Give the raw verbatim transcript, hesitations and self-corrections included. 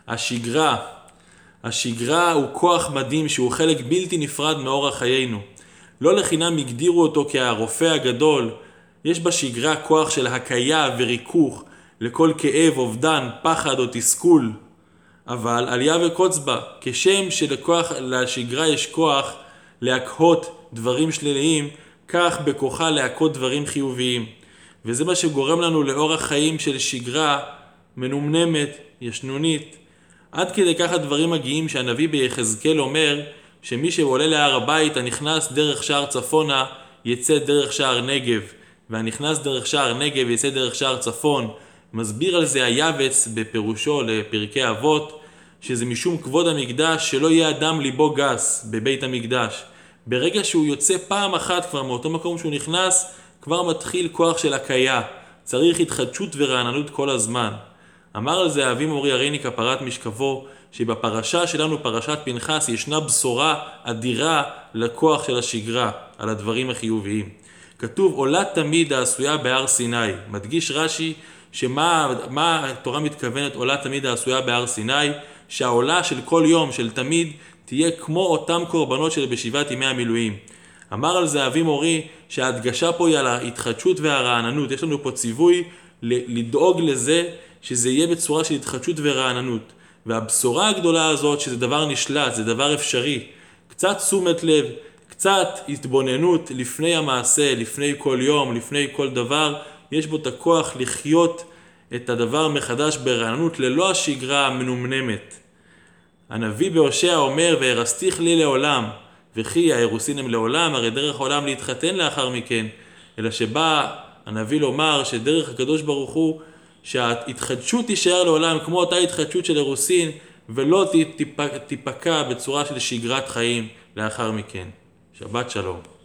השגרה. השגרה הוא כוח מדהים שהוא חלק בלתי נפרד מאורח חיינו. לא לחינם הגדירו אותו כהרופא הגדול. יש בשגרה כוח של הקיה וריכוך לכל כאב, אובדן, פחד או תסכול. אבל עלייה וקוץ בה, כשם שלכוח, לשגרה יש כוח להקהות דברים שליליים, כך בכוחה להקהות דברים חיוביים. וזה מה שגורם לנו לאורח חיים של שגרה מנומנמת, ישנונית. עד כדי כך הדברים מגיעים שהנביא ביחזקאל אומר שמי שעולה להר הבית הנכנס דרך שער צפונה יצא דרך שער נגב, והנכנס דרך שער נגב יצא דרך שער צפון. מסביר על זה היבץ בפירושו לפרקי אבות, שזה משום כבוד המקדש שלא יהיה אדם ליבו גס בבית המקדש. ברגע שהוא יוצא פעם אחת כבר מאותו מקום שהוא נכנס, כבר מתחיל כוח של הקיה. צריך התחדשות ורעננות כל הזמן. אמר על זה אבי מורי הריני כפרת משכבו, שבפרשה שלנו, פרשת פנחס, ישנה בשורה אדירה לכוח של השגרה, על הדברים החיוביים. כתוב, עולה תמיד העשויה בהר סיני. מדגיש רש"י שמה מה התורה מתכוונת עולה תמיד העשויה בהר סיני, שהעולה של כל יום, של תמיד, תהיה כמו אותם קורבנות של בשבעת ימי המילואים. אמר על זה אבי מורי שההדגשה פה היא על ההתחדשות והרעננות. יש לנו פה ציווי לדאוג לזה שזה יהיה בצורה של התחדשות ורעננות. והבשורה הגדולה הזאת שזה דבר נשלט, זה דבר אפשרי. קצת תשומת לב, קצת התבוננות לפני המעשה, לפני כל יום, לפני כל דבר, יש בו את הכוח לחיות את הדבר מחדש ברעננות ללא השגרה המנומנמת. הנביא בהושע אומר, והרסתיך לי לעולם, וכי האירוסין הם לעולם, הרי דרך העולם להתחתן לאחר מכן, אלא שבא הנביא לומר שדרך הקדוש ברוך הוא, שההתחדשות תישאר לעולם כמו אותה התחדשות של אירוסין, ולא תיפקע בצורה של שגרת חיים לאחר מכן. שבת שלום.